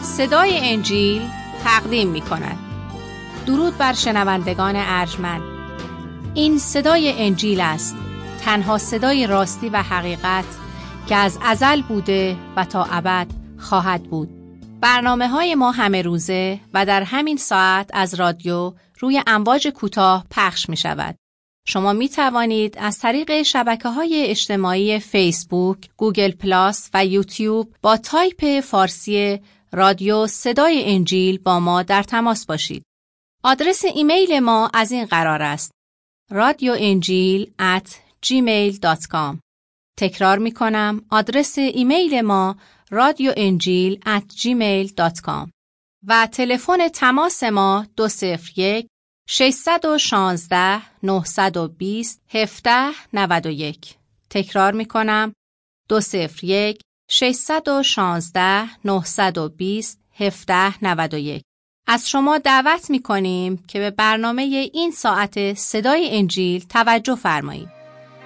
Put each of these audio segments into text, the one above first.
صدای انجیل تقدیم می کند. درود بر شنوندگان ارجمند. این صدای انجیل است، تنها صدای راستی و حقیقت که از ازل بوده و تا ابد خواهد بود. برنامه‌های ما همه روزه و در همین ساعت از رادیو روی امواج کوتاه پخش می شود. شما می توانید از طریق شبکه‌های اجتماعی فیسبوک، گوگل پلاس و یوتیوب با تایپ فارسی رادیو صدای انجیل با ما در تماس باشید. آدرس ایمیل ما از این قرار است: radioenjil@gmail.com. تکرار می کنم، آدرس ایمیل ما radioenjil@gmail.com و تلفن تماس ما 201 616 920 1791. تکرار می کنم، 201 616 920 1791. از شما دعوت می کنیم که به برنامه این ساعت صدای انجیل توجه فرمایید.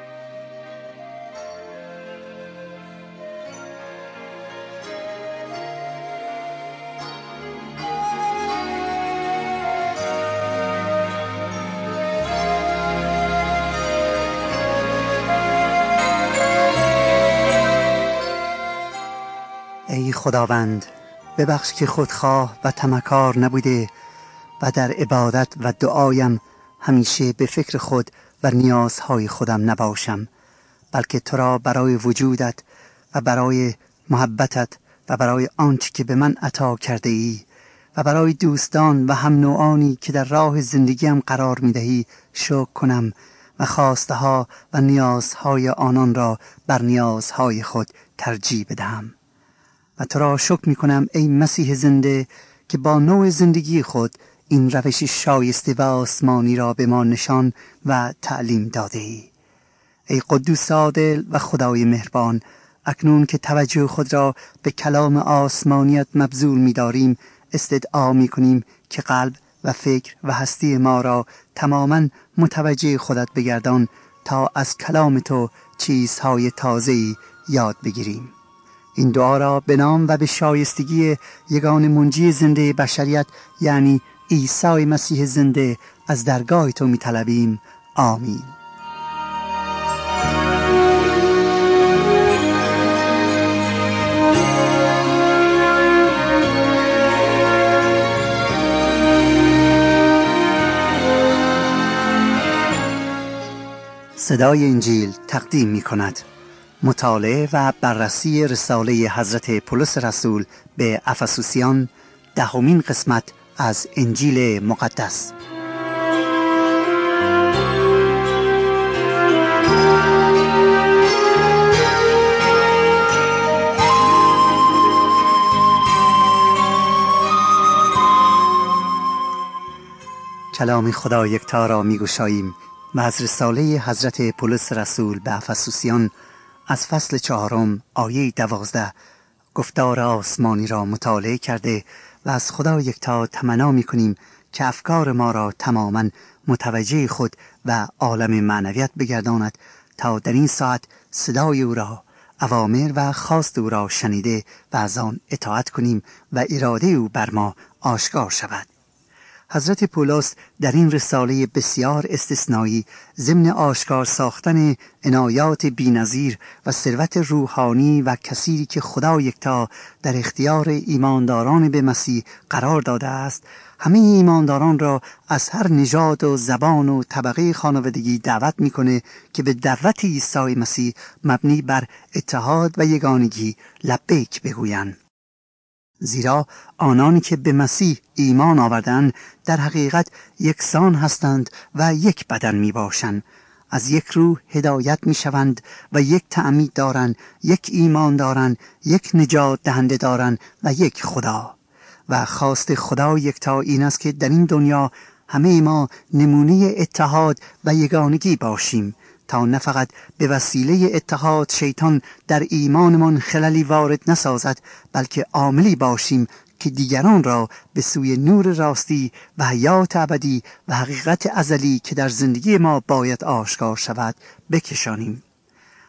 ای خداوند، ببخش که خودخواه و طمعکار نبوده و در عبادت و دعایم همیشه به فکر خود و نیازهای خودم نباشم، بلکه تو را برای وجودت و برای محبتت و برای آنچه که به من عطا کرده ای و برای دوستان و هم نوعانی که در راه زندگیم قرار می دهی شکر کنم و خواسته ها و نیازهای آنان را بر نیازهای خود ترجیح بدهم. و تو را شکر می کنم ای مسیح زنده که با نوع زندگی خود این روش شایسته و آسمانی را به ما نشان و تعلیم داده ای. ای قدوس عادل و خدای مهربان، اکنون که توجه خود را به کلام آسمانیت مبذول می داریم، استدعا می کنیم که قلب و فکر و هستی ما را تماما متوجه خودت بگردان تا از کلام تو چیزهای تازه‌ای یاد بگیریم. این دعا را به نام و به شایستگی یگان منجی زنده بشریت یعنی عیسی مسیح زنده از درگاه تو می طلبیم. آمین. صدای انجیل تقدیم می کند مطالعه و بررسی رساله حضرت پولس رسول به افسوسیان، 10مین قسمت از انجیل مقدس. کلام خدا یکتا را می‌گشاییم و از رساله حضرت پولس رسول به افسوسیان از فصل 4 آیه 12 گفتار آسمانی را مطالعه کرده و از خدا یکتا تمنا می‌کنیم که افکار ما را تماماً متوجه خود و عالم معنویت بگرداند تا در این ساعت صدای او را، اوامر و خواست او را شنیده و از آن اطاعت کنیم و اراده او بر ما آشکار شود. حضرت پولس در این رساله بسیار استثنایی ضمن آشکار ساختن عنایات بی‌نظیر و ثروت روحانی و کثیری که خدا یکتا در اختیار ایمانداران به مسیح قرار داده است، همه ایمانداران را از هر نژاد و زبان و طبقه خانوادگی دعوت می‌کنه که به دعوت عیسی مسیح مبنی بر اتحاد و یگانگی لبیک بگویند. زیرا آنانی که به مسیح ایمان آوردند در حقیقت یکسان هستند و یک بدن می باشند، از یک روح هدایت می شوند و یک تعمید دارند، یک ایمان دارند، یک نجات دهنده دارند و یک خدا. و خواست خدا یکتا این است که در این دنیا همه ما نمونه اتحاد و یگانگی باشیم تا نه فقط به وسیله اتحاد شیطان در ایمانمان خللی وارد نسازد، بلکه عاملی باشیم که دیگران را به سوی نور راستی و حیات ابدی و حقیقت ازلی که در زندگی ما باید آشکار شود بکشانیم.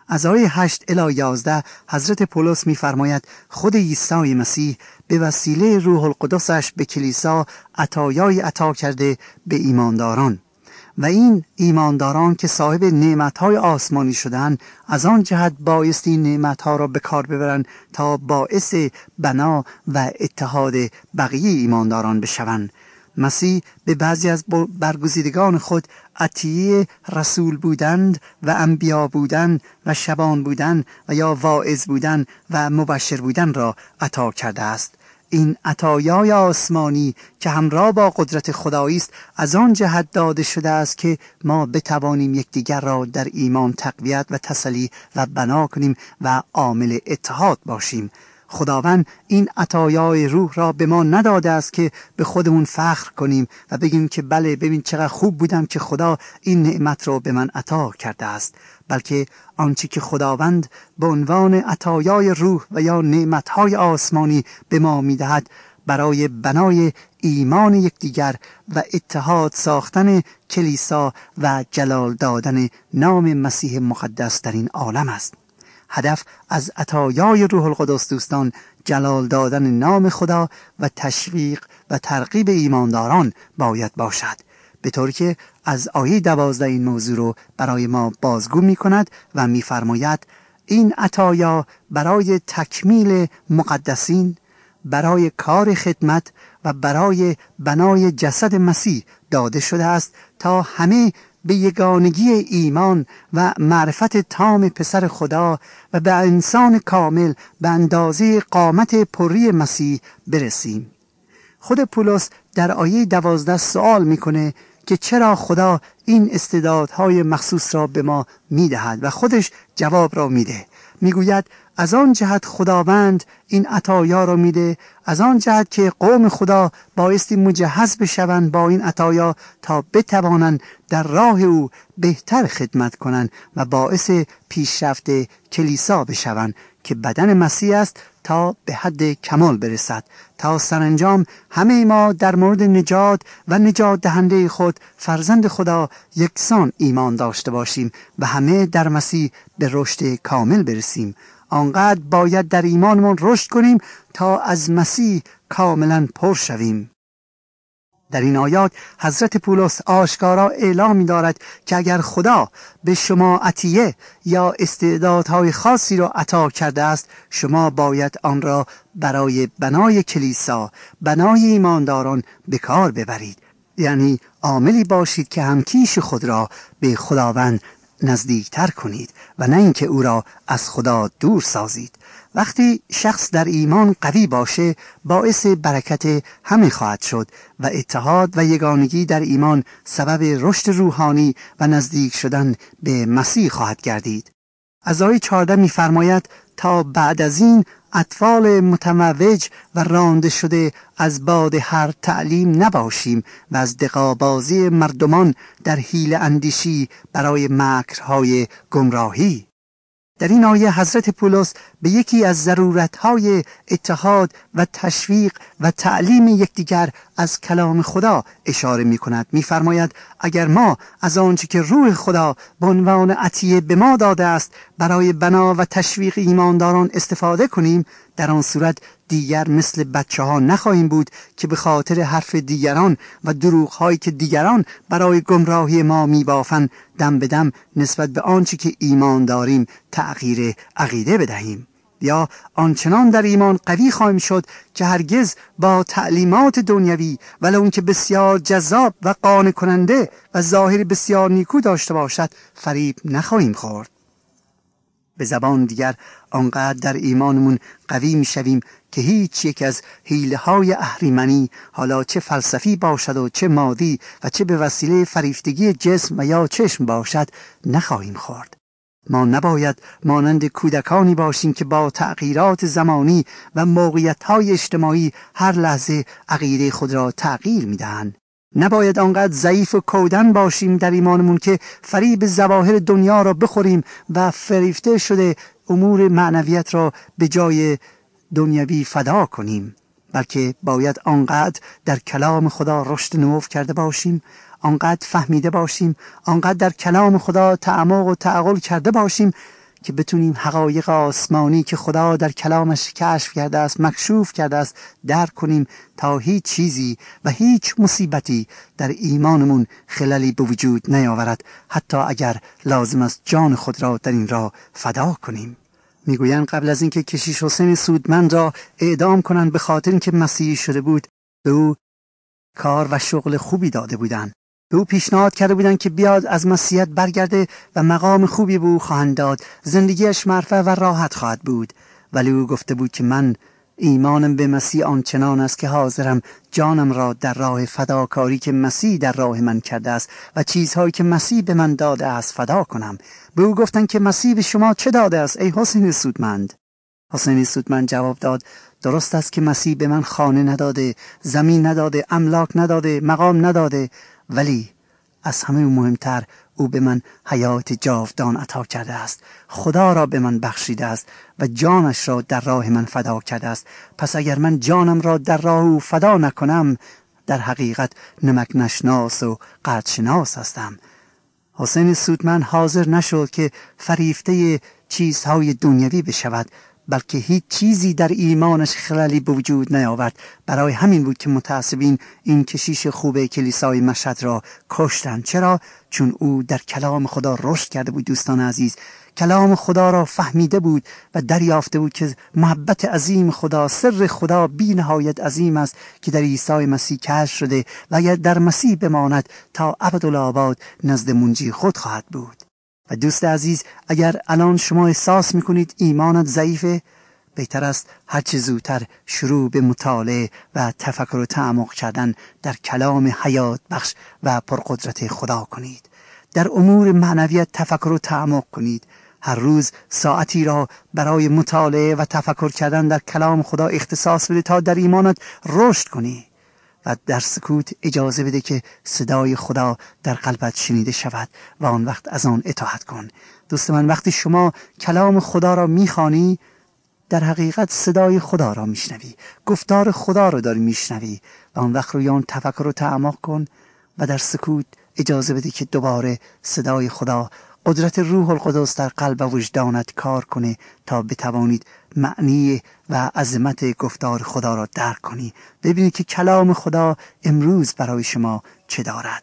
از آیه 8 الی 11 حضرت پولس می‌فرماید خود عیسی مسیح به وسیله روح القدسش به کلیسا عطایای عطا کرده به ایمانداران و این ایمانداران که صاحب نعمت‌های آسمانی شدند از آن جهت بایستی نعمت‌ها را به کار ببرند تا باعث بنا و اتحاد بقیه ایمانداران بشوند. مسیح به بعضی از برگزیدگان خود عطیه رسول بودند و انبیا بودند و شبان بودند و یا واعظ بودند و مبشر بودند را عطا کرده است. این عطایای آسمانی که همراه با قدرت خدایی است از آن جهت داده شده است که ما بتوانیم یکدیگر را در ایمان تقویت و تسلی و بنا کنیم و عامل اتحاد باشیم. خداوند این عطایای روح را به ما نداده است که به خودمون فخر کنیم و بگیم که بله ببین چقدر خوب بودم که خدا این نعمت را به من عطا کرده است، بلکه آنچه که خداوند به عنوان عطایای روح و یا نعمتهای آسمانی به ما میدهد برای بنای ایمان یکدیگر و اتحاد ساختن کلیسا و جلال دادن نام مسیح مقدس در این عالم است. هدف از عطایای روح القدس دوستان جلال دادن نام خدا و تشویق و ترغیب ایمانداران باید باشد، به طوری که از آیه 12 این موضوع رو برای ما بازگو می کند و می فرماید این عطایا برای تکمیل مقدسین، برای کار خدمت و برای بنای جسد مسیح داده شده است تا همه به یگانگی ایمان و معرفت تام پسر خدا و به انسان کامل به اندازه قامت پری مسیح برسیم. خود پولس در آیه 12 سوال میکنه که چرا خدا این استعدادهای مخصوص را به ما میدهد و خودش جواب را میده. میگوید از آن جهت خداوند این عطایا را میده، از آن جهت که قوم خدا بایستی مجهز بشوند با این عطایا تا بتوانند در راه او بهتر خدمت کنند و باعث پیشرفت کلیسا بشوند که بدن مسیح است تا به حد کمال برسد، تا سرانجام همه ما در مورد نجات و نجات دهنده خود فرزند خدا یکسان ایمان داشته باشیم و همه در مسیح به رشد کامل برسیم. آنقدر باید در ایمانمون رشد کنیم تا از مسیح کاملا پر شویم. در این آیات حضرت پولس آشکارا اعلام می‌دارد که اگر خدا به شما عطیه یا استعدادهای خاصی را عطا کرده است، شما باید آن را برای بنای کلیسا، بنای ایمانداران به کار ببرید. یعنی عاملی باشید که همکیش خود را به خداوند نزدیکتر کنید و نه اینکه او را از خدا دور سازید. وقتی شخص در ایمان قوی باشه باعث برکت همه خواهد شد و اتحاد و یگانگی در ایمان سبب رشد روحانی و نزدیک شدن به مسیح خواهد گردید. از آیه 14 می‌فرماید تا بعد از این اطفال متموج و رانده شده از باد هر تعلیم نباشیم و از دغابازی مردمان در حیله اندیشی برای مکرهای گمراهی. در این آیه حضرت پولس به یکی از ضرورت‌های اتحاد و تشویق و تعلیم یکدیگر از کلام خدا اشاره می‌کند. می‌فرماید اگر ما از آنچه که روح خدا به عنوان عطیه به ما داده است برای بنا و تشویق ایمانداران استفاده کنیم، در آن صورت دیگر مثل بچه‌ها نخواهیم بود که به خاطر حرف دیگران و دروغ‌هایی که دیگران برای گمراهی ما می‌بافند دم به دم نسبت به آنچه که ایمان داریم تغییر عقیده بدهیم. یا آنچنان در ایمان قوی خواهیم شد که هرگز با تعلیمات دنیوی ولو اون که بسیار جذاب و قانع کننده و ظاهر بسیار نیکو داشته باشد فریب نخواهیم خورد. به زبان دیگر آنقدر در ایمانمون قوی میشویم که هیچ یک از حیله‌های اهریمنی، حالا چه فلسفی باشد و چه مادی و چه به وسیله فریفتگی جسم و یا چشم باشد نخواهیم خورد. ما نباید مانند کودکانی باشیم که با تغییرات زمانی و موقعیت‌های اجتماعی هر لحظه عقیده خود را تغییر می‌دهند. نباید آنقدر ضعیف و کودن باشیم در ایمانمون که فریب ظواهر دنیا را بخوریم و فریفته شده امور معنویت را به جای دنیوی فدا کنیم، بلکه باید آنقدر در کلام خدا رشد نو کرده باشیم، آنقدر فهمیده باشیم، آنقدر در کلام خدا تعمق و تعقل کرده باشیم که بتونیم حقایق آسمانی که خدا در کلامش کشف کرده است، مکشوف کرده است، درک کنیم تا هیچ چیزی و هیچ مصیبتی در ایمانمون خللی به وجود نیاورد، حتی اگر لازم است جان خود را در این راه فدا کنیم. میگویند قبل از اینکه کشیش حسین سودمند را اعدام کنند به خاطر اینکه مسیحی شده بود، به او کار و شغل خوبی داده بودند. به او پیشنهاد کرده بودند که بیاد از مسیحیت برگرده و مقام خوبی به او خواهند داد، زندگیش مرفه و راحت خواهد بود. ولی او گفته بود که من ایمانم به مسیح آنچنان است که حاضرم جانم را در راه فداکاری که مسیح در راه من کرده است و چیزهایی که مسیح به من داده است فدا کنم. به او گفتند که مسیح به شما چه داده است ای حسین سودمند؟ حسین سودمند جواب داد درست است که مسیح به من خانه نداده، زمین نداده، املاک نداده، مقام نداده، ولی از همه مهمتر او به من حیات جاودان عطا کرده است. خدا را به من بخشیده است و جانش را در راه من فدا کرده است. پس اگر من جانم را در راه او فدا نکنم، در حقیقت نمک نشناس و قدرشناس هستم. حسین سودمند حاضر نشد که فریفته چیزهای دنیوی بشود، بلکه هیچ چیزی در ایمانش خللی به وجود نیاورد. برای همین بود که متعصبین این کشیش خوب کلیسای مشهد را کشتند. چرا؟ چون او در کلام خدا رشد کرده بود. دوستان عزیز، کلام خدا را فهمیده بود و دریافته بود که محبت عظیم خدا، سر خدا بی نهایت عظیم است که در عیسی مسیح کشف شده و اگر در مسیح بماند تا ابدالآباد نزد منجی خود خواهد بود. و دوست عزیز، اگر الان شما احساس میکنید ایمانت ضعیفه، بهتر است هرچه زودتر شروع به مطالعه و تفکر و تعمق کردن در کلام حیات بخش و پرقدرت خدا کنید. در امور معنویت تفکر و تعمق کنید. هر روز ساعتی را برای مطالعه و تفکر کردن در کلام خدا اختصاص بده تا در ایمانت رشد کنی و در سکوت اجازه بده که صدای خدا در قلبت شنیده شود و آن وقت از آن اطاعت کن. دوست من، وقتی شما کلام خدا را میخوانی، در حقیقت صدای خدا را میشنوی، گفتار خدا را داری میشنوی و آن وقت روی آن تفکر و تعمق کن و در سکوت اجازه بده که دوباره صدای خدا، قدرت روح القدس در قلب و وجدانت کار کنه تا بتوانید معنی و عظمت گفتار خدا را درک کنی. ببینید که کلام خدا امروز برای شما چه دارد.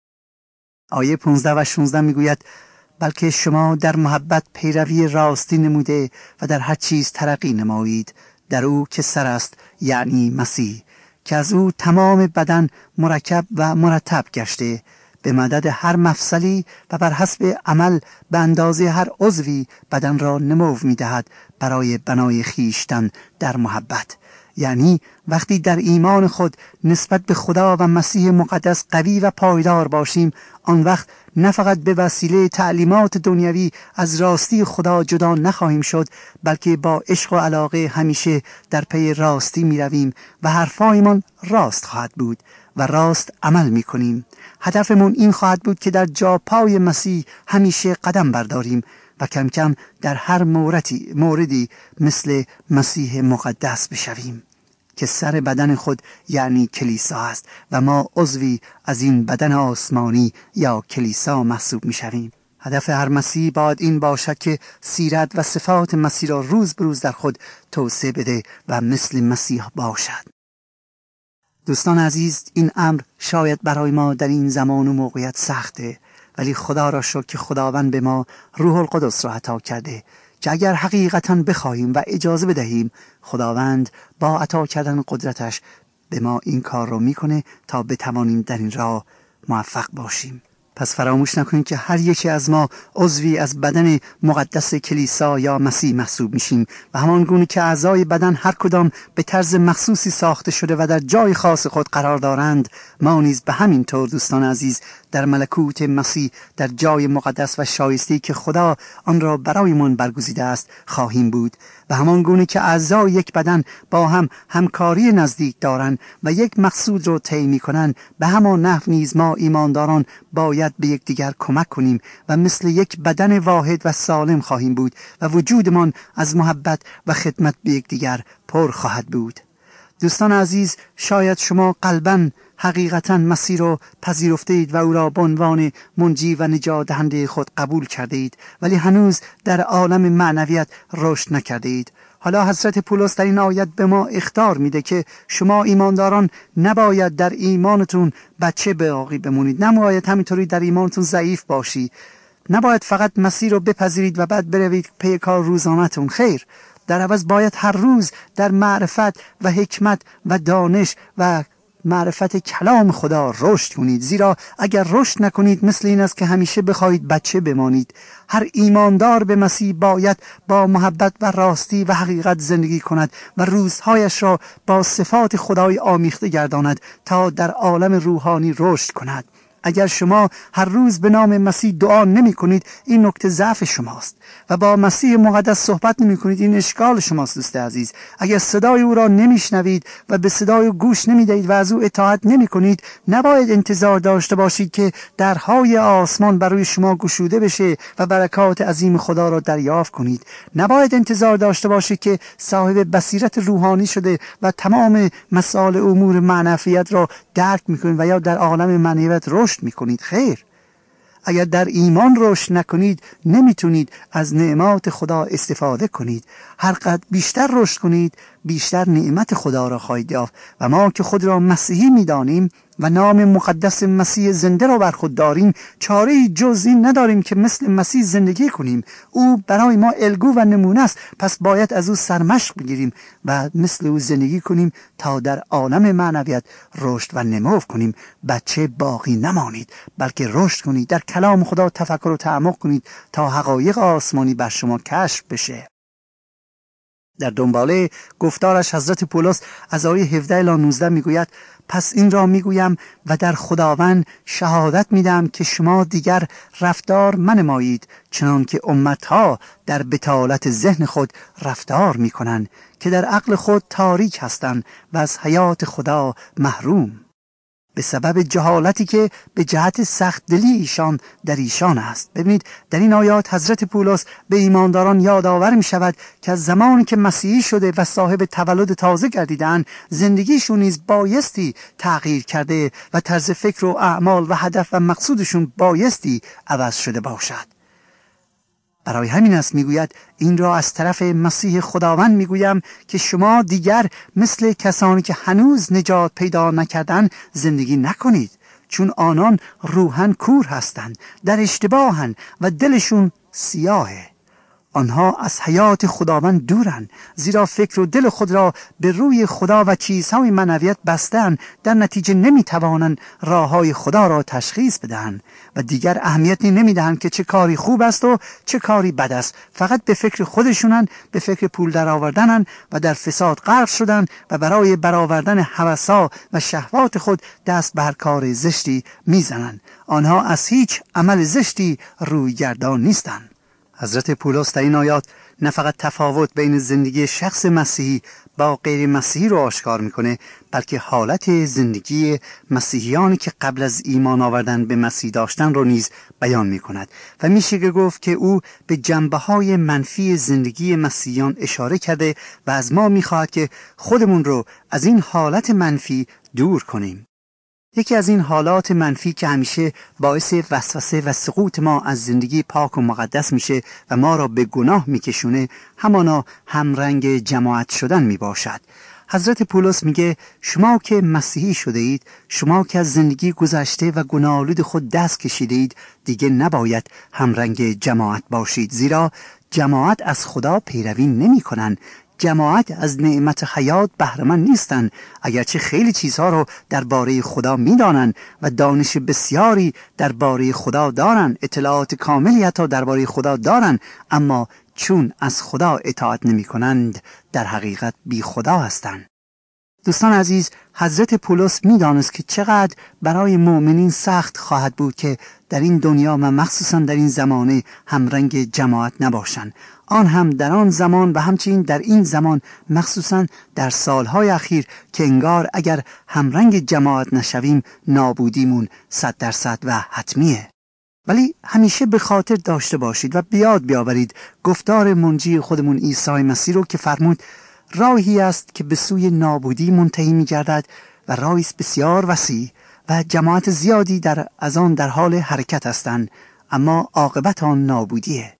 آیه 15 و 16 میگوید بلکه شما در محبت پیروی راستی نموده و در هر چیز ترقی نمایید در او که سر است، یعنی مسیح، که از او تمام بدن مرکب و مرتب گشته به مدد هر مفصلی و بر حسب عمل به اندازه هر عضوی بدن را نمو می‌دهد برای بنای خیشتن در محبت. یعنی وقتی در ایمان خود نسبت به خدا و مسیح مقدس قوی و پایدار باشیم، آن وقت نه فقط به وسیله تعلیمات دنیوی از راستی خدا جدا نخواهیم شد، بلکه با عشق و علاقه همیشه در پی راستی می رویم و حرفایمان راست خواهد بود و راست عمل می کنیم. هدفمون این خواهد بود که در جا پای مسیح همیشه قدم برداریم و کم کم در هر موردی مثل مسیح مقدس بشویم که سر بدن خود یعنی کلیسا است و ما عضوی از این بدن آسمانی یا کلیسا محسوب می شویم. هدف هر مسیح باید این باشد که سیرت و صفات مسیح را روز به روز در خود توسعه بده و مثل مسیح باشد. دوستان عزیز، این امر شاید برای ما در این زمان و موقعیت سخته، ولی خدا را شکر که خداوند به ما روح القدس را عطا کرده که اگر حقیقتاً بخواهیم و اجازه بدهیم، خداوند با عطا کردن قدرتش به ما این کار را میکنه تا بتوانیم در این راه موفق باشیم. پس فراموش نکنید که هر یکی از ما عضوی از بدن مقدس کلیسا یا مسیح محسوب میشیم و همان گونه که اعضای بدن هر کدام به طرز مخصوصی ساخته شده و در جای خاص خود قرار دارند، ما نیز به همین طور دوستان عزیز در ملکوت مسیح در جای مقدس و شایسته که خدا آن را برایمان برگزیده است خواهیم بود و همان گونه که اعضای یک بدن با هم همکاری نزدیک دارند و یک مقصود را طی می‌کنند، به همان نحو نیز ما ایمانداران باید به یکدیگر کمک کنیم و مثل یک بدن واحد و سالم خواهیم بود و وجودمان از محبت و خدمت به یکدیگر پر خواهد بود. دوستان عزیز، شاید شما قلباً حقیقتاً مسیح را پذیرفته اید و او را به عنوان منجی و نجات دهنده خود قبول کرده اید، ولی هنوز در عالم معنویت رشد نکرده اید. حالا حضرت پولس در این آیت به ما اخطار میده که شما ایمانداران نباید در ایمانتون بچه باقی بمونید، نباید همینطوری در ایمانتون ضعیف باشی، نباید فقط مسیح رو بپذیرید و بعد بروید پی کار روزانه‌تون. خیر، در عوض باید هر روز در معرفت و حکمت و دانش و معرفت کلام خدا رشد کنید، زیرا اگر رشد نکنید مثل این است که همیشه بخواهید بچه بمانید. هر ایماندار به مسیح باید با محبت و راستی و حقیقت زندگی کند و روزهایش را با صفات خدای آمیخته گرداند تا در عالم روحانی رشد کند. اگر شما هر روز به نام مسیح دعا نمی کنید، این نکته ضعف شماست و با مسیح مقدس صحبت نمی کنید، این اشکال شماست. دوست عزیز، اگر صدای او را نمی شنوید و به صدای او گوش نمی دهید و از او اطاعت نمی کنید، نباید انتظار داشته باشید که درهای آسمان برای شما گشوده بشه و برکات عظیم خدا را دریافت کنید. نباید انتظار داشته باشید که صاحب بصیرت روحانی شده و تمام مسائل امور معنویت را درک میکنید و یا در عالم معنویت رشد میکنید. خیر، اگر در ایمان رشد نکنید نمیتونید از نعمات خدا استفاده کنید. هر قدر بیشتر رشد کنید بیشتر نعمت خدا را خواهید یافت و ما که خود را مسیحی میدانیم و نام مقدس مسیح زنده را بر خود داریم، چاره‌ای جز این نداریم که مثل مسیح زندگی کنیم. او برای ما الگو و نمونه است، پس باید از او سرمشق بگیریم و مثل او زندگی کنیم تا در عالم معنویت رشد و نمو کنیم. بچه باقی نمانید، بلکه رشد کنید، در کلام خدا تفکر و تعمق کنید تا حقایق آسمانی بر شما کشف بشه. در دنباله گفتارش حضرت پولس از آیه 17 الی 19 میگوید: پس این را میگویم و در خداوند شهادت میدم که شما دیگر رفتار منمایید چنان که امتها در بطالت ذهن خود رفتار میکنند که در عقل خود تاریک هستند و از حیات خدا محروم، به سبب جهالتی که به جهت سخت دلی ایشان در ایشان است. ببینید در این آیات حضرت پولس به ایمانداران یادآور می شود که از زمانی که مسیحی شده و صاحب تولد تازه گردیدند، زندگیشون نیز بایستی تغییر کرده و طرز فکر و اعمال و هدف و مقصودشون بایستی عوض شده باشد. برای همین است میگوید: این را از طرف مسیح خداوند میگویم که شما دیگر مثل کسانی که هنوز نجات پیدا نکردند زندگی نکنید، چون آنان روحاً کور هستند، در اشتباهند و دلشون سیاهه. آنها از حیات خداوند دورند، زیرا فکر و دل خود را به روی خدا و چیزهای معنویت بستند، در نتیجه نمیتوانند راههای خدا را تشخیص بدهند و دیگر اهمیتی نمیدهند که چه کاری خوب است و چه کاری بد است. فقط به فکر خودشونند، به فکر پول درآوردنند و در فساد غرق شدند و برای برآوردن هوس‌ها و شهوات خود دست بر کار زشتی میزنند. آنها از هیچ عمل زشتی روی گردان نیستند. حضرت پولس در این آیات نه فقط تفاوت بین زندگی شخص مسیحی با غیر مسیحی رو آشکار میکنه، بلکه حالت زندگی مسیحیانی که قبل از ایمان آوردن به مسیح داشتن رو نیز بیان میکند و میشه که گفت که او به جنبه‌های منفی زندگی مسیحیان اشاره کرده و از ما میخواهد که خودمون رو از این حالت منفی دور کنیم. یکی از این حالات منفی که همیشه باعث وسوسه و سقوط ما از زندگی پاک و مقدس میشه و ما را به گناه میکشونه، همانا همرنگ جماعت شدن میباشد. حضرت پولس میگه: شما که مسیحی شده اید، شما که از زندگی گذشته و گناه‌آلود خود دست کشیده اید، دیگه نباید همرنگ جماعت باشید، زیرا جماعت از خدا پیروی نمی کنن. جماعت از نعمت حیات بهره‌مند نیستند، اگرچه خیلی چیزها رو درباره خدا میدانند و دانش بسیاری درباره خدا دارند، اطلاعات کاملی حتی درباره خدا دارند، اما چون از خدا اطاعت نمی کنند در حقیقت بی خدا هستند. دوستان عزیز، حضرت پولس میدانست که چقدر برای مؤمنین سخت خواهد بود که در این دنیا و مخصوصا در این زمانه همرنگ جماعت نباشند. آن هم در آن زمان و همچنین در این زمان، مخصوصا در سالهای اخیر که انگار اگر همرنگ جماعت نشویم نابودیمون 100% و حتمیه. ولی همیشه به خاطر داشته باشید و بیاد بیاورید گفتار منجی خودمون عیسی مسیح رو که فرمود: راهی است که به سوی نابودی منتهی می‌گردد و راهی است بسیار وسیع و جماعت زیادی از آن در حال حرکت هستند، اما عاقبت آن نابودیه.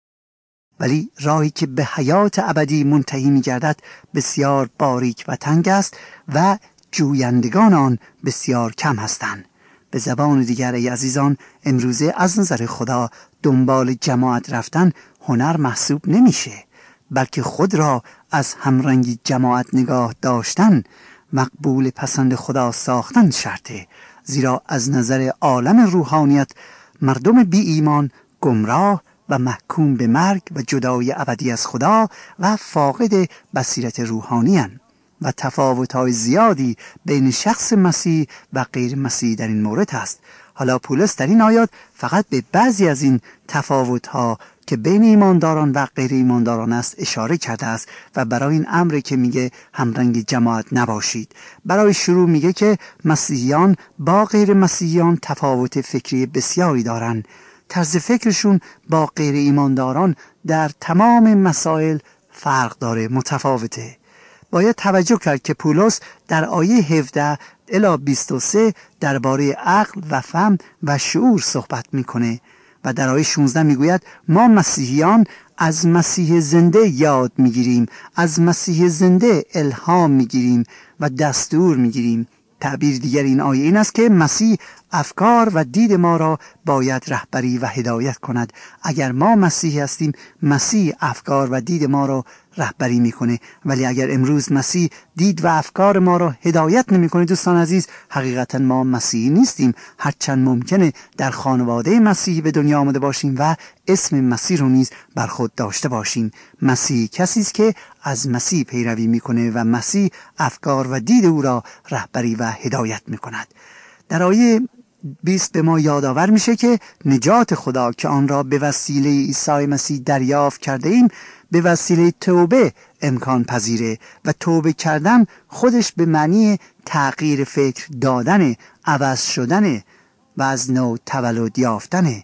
ولی راهی که به حیات ابدی منتهی می‌گردد بسیار باریک و تنگ است و جویندگان آن بسیار کم هستند. به زبان دیگر ای عزیزان، امروزه از نظر خدا دنبال جماعت رفتن هنر محسوب نمیشه، بلکه خود را از همرنگی جماعت نگاه داشتن، مقبول پسند خدا ساختن شرطه. زیرا از نظر عالم روحانیت مردم بی ایمان گمراه و محکوم به مرگ و جدایی ابدی از خدا و فاقد بصیرت روحانی هستند و تفاوت‌های زیادی بین شخص مسیح و غیر مسیح در این مورد هست. حالا پولس در این آیات فقط به بعضی از این تفاوت‌ها که بین ایمانداران و غیر ایمانداران است اشاره کرده است و برای این امر که میگه همرنگ جماعت نباشید. برای شروع میگه که مسیحیان با غیر مسیحیان تفاوت فکری بسیاری دارند. طرز فکرشون با غیر ایمانداران در تمام مسائل فرق داره، متفاوته. باید توجه کرد که پولس در آیه 17 الی 23 درباره عقل و فهم و شعور صحبت میکنه و در آیه 16 میگوید ما مسیحیان از مسیح زنده یاد میگیریم، از مسیح زنده الهام میگیریم و دستور میگیریم. تعبیر دیگر این آیه این است که مسیح افکار و دید ما را باید رهبری و هدایت کند. اگر ما مسیحی هستیم، مسیح افکار و دید ما را رهبری میکنه، ولی اگر امروز مسیح دید و افکار ما را هدایت نمیکنه، دوستان عزیز، حقیقتا ما مسیحی نیستیم. هرچند ممکنه در خانواده مسیحی به دنیا آمده باشیم و اسم مسیح رو نیز بر خود داشته باشیم. مسیح کسی است که از مسیح پیروی میکنه و مسیح افکار و دید او را رهبری و هدایت میکند. در آیه 20 به ما یادآور میشه که نجات خدا که آن را به وسیله عیسی مسیح دریافت کرده ایم به وسیله توبه امکان پذیره و توبه کردن خودش به معنی تغییر فکر دادن، عوض شدن و از نو تولد یافتن.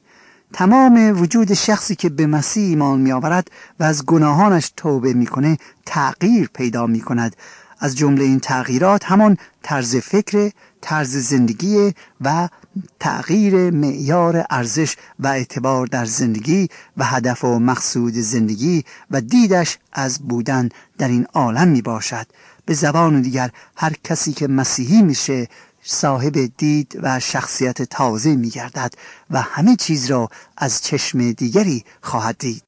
تمام وجود شخصی که به مسیح ایمان می آورد و از گناهانش توبه می کنه تغییر پیدا می کند. از جمله این تغییرات همان طرز فکر، طرز زندگی و تغییر معیار ارزش و اعتبار در زندگی و هدف و مقصود زندگی و دیدش از بودن در این عالم می باشد. به زبان دیگر هر کسی که مسیحی میشه صاحب دید و شخصیت تازه می گردد و همه چیز را از چشم دیگری خواهد دید.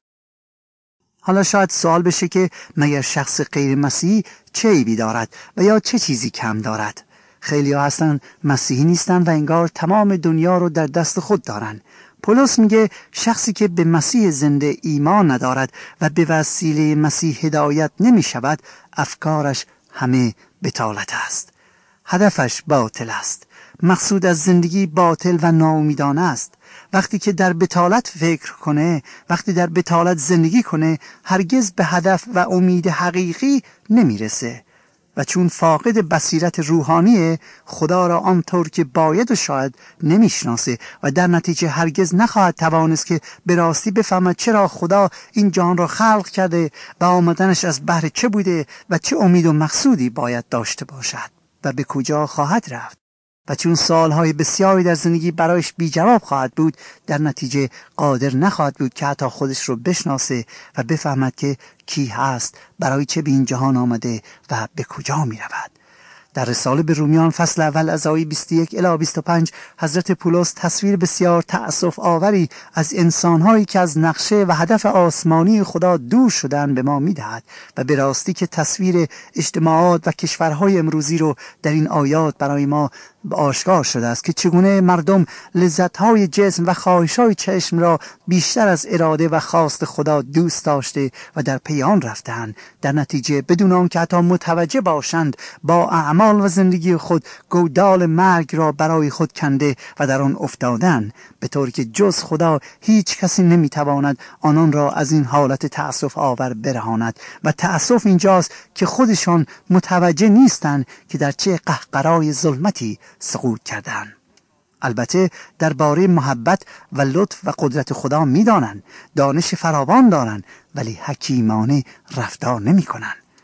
حالا شاید سوال بشه که مگر شخص غیر مسیحی چه عیبی دارد و یا چه چیزی کم دارد؟ خیلی ها هستن مسیحی نیستن و انگار تمام دنیا رو در دست خود دارن. پولس میگه شخصی که به مسیح زنده ایمان ندارد و به وسیله مسیح هدایت نمی شود، افکارش همه بتالت است. هدفش باطل است. مقصود از زندگی باطل و ناامیدانه است. وقتی که در بتالت فکر کنه، وقتی در بتالت زندگی کنه، هرگز به هدف و امید حقیقی نمیرسه و چون فاقد بصیرت روحانیه، خدا را آنطور که باید و شاید نمیشناسه و در نتیجه هرگز نخواهد توانست که به راستی بفهمد چرا خدا این جهان را خلق کرده و آمدنش از بهر چه بوده و چه امید و مقصودی باید داشته باشد و به کجا خواهد رفت. و چون سوالهای بسیاری در زندگی برایش بی جواب خواهد بود، در نتیجه قادر نخواهد بود که حتی خودش رو بشناسه و بفهمد که کی هست، برای چه به این جهان آمده و به کجا می رود. در رساله به رومیان فصل اول از آیه 21 الی 25 حضرت پولس تصویر بسیار تأسف آوری از انسانهایی که از نقشه و هدف آسمانی خدا دور شدن به ما میدهد و به راستی که تصویر اجتماعات و کشورهای امروزی رو در این آیات برای ما آشکار شده است که چگونه مردم لذت‌های جسم و خواهش‌های چشم را بیشتر از اراده و خواست خدا دوست داشته و در پی آن رفتند. در نتیجه بدون آنکه حتی متوجه باشند با اعمال و زندگی خود گودال مرگ را برای خود کنده و در آن افتادند، به طوری که جز خدا هیچ کسی نمیتواند آنان را از این حالت تأسف آور برهاند. و تأسف اینجاست که خودشان متوجه نیستند که در چه قهقرای ظلمتی سقوط کردند. البته درباره محبت و لطف و قدرت خدا میدانند، دانش فراوان دارند، ولی حکیمانه رفتار نمی کنند.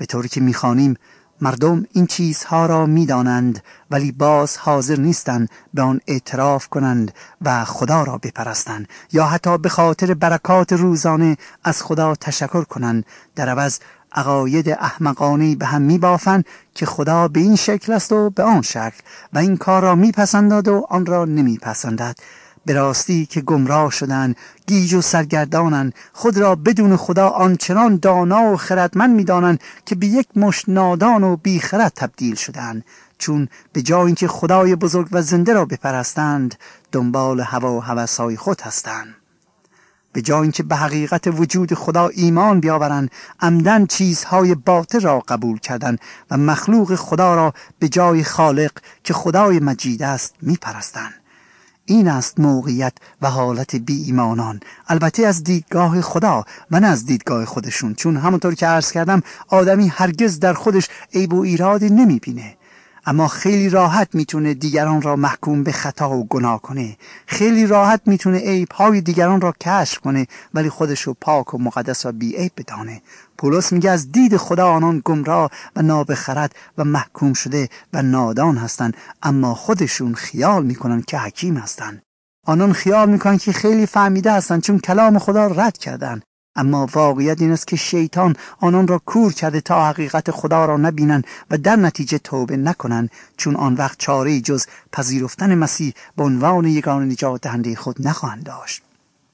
به طوری که می‌خوانیم مردم این چیزها را می‌دانند ولی باز حاضر نیستند به آن اعتراف کنند و خدا را بپرستند یا حتی به خاطر برکات روزانه از خدا تشکر کنند. در عوض عقاید احمقانه‌ای به هم می‌بافند که خدا به این شکل است و به آن شکل و این کار را می‌پسندد و آن را نمی‌پسندد. به راستی که گمراه شدند، گیج و سرگردانند، خود را بدون خدا آنچنان دانا و خردمند می‌دانند که به یک مشت نادان و بیخرد تبدیل شدند، چون به جای اینکه خدای بزرگ و زنده را بپرستند دنبال هوا و هوس‌های خود هستند. به جای اینکه به حقیقت وجود خدا ایمان بیاورند عمدن چیزهای باطل را قبول کردند و مخلوق خدا را به جای خالق که خدای مجید است می‌پرستند. این است موقعیت و حالت بی ایمانان، البته از دیدگاه خدا و نه از دیدگاه خودشون، چون همونطور که عرض کردم آدمی هرگز در خودش عیب و ایرادی نمیبینه، اما خیلی راحت میتونه دیگران را محکوم به خطا و گناه کنه. خیلی راحت میتونه عیب‌های دیگران را کشف کنه ولی خودش رو پاک و مقدس و بی عیب بدانه. پولس میگه از دید خدا آنان گمراه و نابخرد و محکوم شده و نادان هستند، اما خودشون خیال میکنن که حکیم هستند. آنان خیال میکنن که خیلی فهمیده هستند چون کلام خدا رد کردن، اما واقعیت این است که شیطان آنان را کور کرده تا حقیقت خدا را نبینند و در نتیجه توبه نکنند، چون آن وقت چاره‌ای جز پذیرفتن مسیح به عنوان یگانه نجات دهنده خود نخواهند داشت.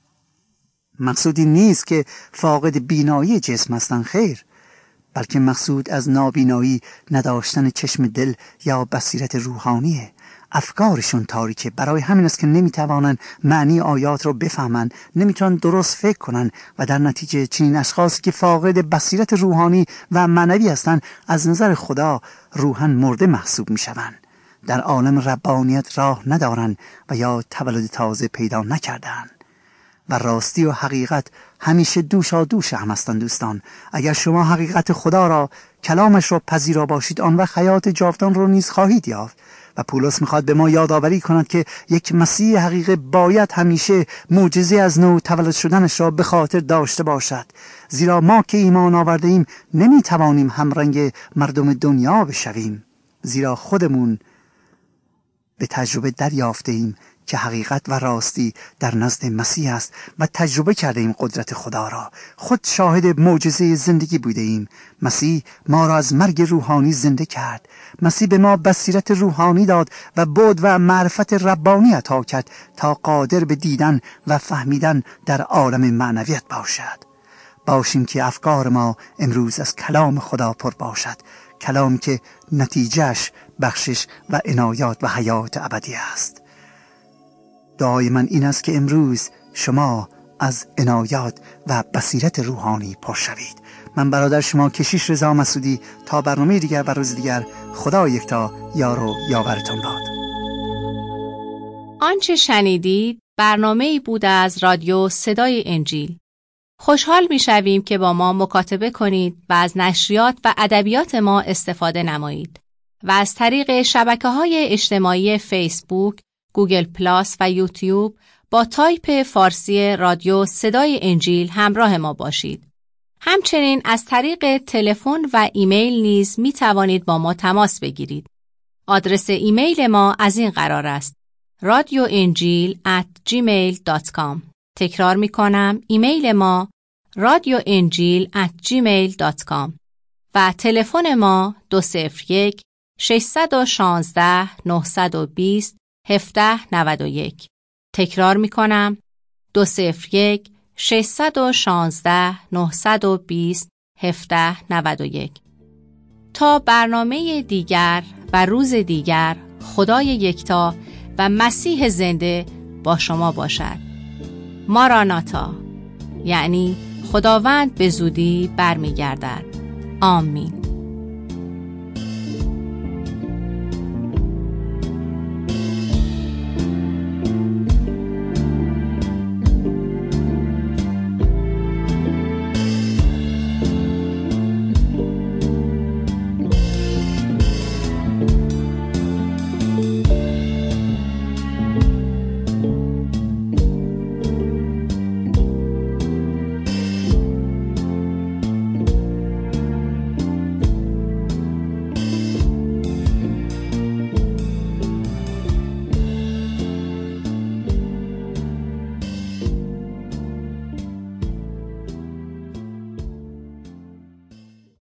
مقصودی نیست که فاقد بینایی جسم هستند، خیر، بلکه مقصود از نابینایی نداشتن چشم دل یا بصیرت روحانیه. افکارشون تاریکه، برای همین است که نمیتوانند معنی آیات رو بفهمند، نمیتونن درست فکر کنن و در نتیجه چنین اشخاصی که فاقد بصیرت روحانی و معنوی هستند از نظر خدا روحاً مرده محسوب میشوند. در عالم ربانیت راه ندارند و یا تولد تازه پیدا نکردند. و راستی و حقیقت همیشه دوشا دوش هم هستند. دوستان، اگر شما حقیقت خدا را، کلامش را پذیرا باشید، آن وقت حیات جاودان رو نیز خواهید یافت. و پولس میخواد به ما یادآوری کند که یک مسیح حقیقی باید همیشه معجزه از نو تولد شدنش را به خاطر داشته باشد، زیرا ما که ایمان آورده ایم نمیتوانیم همرنگ مردم دنیا بشویم، زیرا خودمون به تجربه دریافته ایم که حقیقت و راستی در نزد مسیح است و تجربه کرده ایم قدرت خدا را. خود شاهد معجزه زندگی بوده ایم. مسیح ما را از مرگ روحانی زنده کرد. مسیح به ما بصیرت روحانی داد و بعد و معرفت ربانی عطا کرد تا قادر به دیدن و فهمیدن در عالم معنویت باشیم که افکار ما امروز از کلام خدا پر باشد، کلامی که نتیجهش بخشش و عنایات و حیات ابدی است. دعای من این است که امروز شما از عنایات و بصیرت روحانی پر شوید. من برادر شما کشیش رضا مسعودی، تا برنامه دیگر و روز دیگر، خدا یکتا یار و یاورتان باد. آنچه شنیدید برنامه‌ای بود از رادیو صدای انجیل. خوشحال می‌شویم که با ما مکاتبه کنید و از نشریات و ادبیات ما استفاده نمایید و از طریق شبکه‌های اجتماعی فیسبوک، گوگل پلاس و یوتیوب با تایپ فارسی رادیو صدای انجیل همراه ما باشید. همچنین از طریق تلفن و ایمیل نیز می توانید با ما تماس بگیرید. آدرس ایمیل ما از این قرار است: radioenjil@gmail.com. تکرار می کنم، ایمیل ما radioenjil@gmail.com و تلفن ما 201 616 920 1791. تکرار می کنم، 201 616 920 1791. تا برنامه دیگر و روز دیگر، خدای یکتا و مسیح زنده با شما باشد. ماراناتا، یعنی خداوند به زودی برمیگردد. آمین.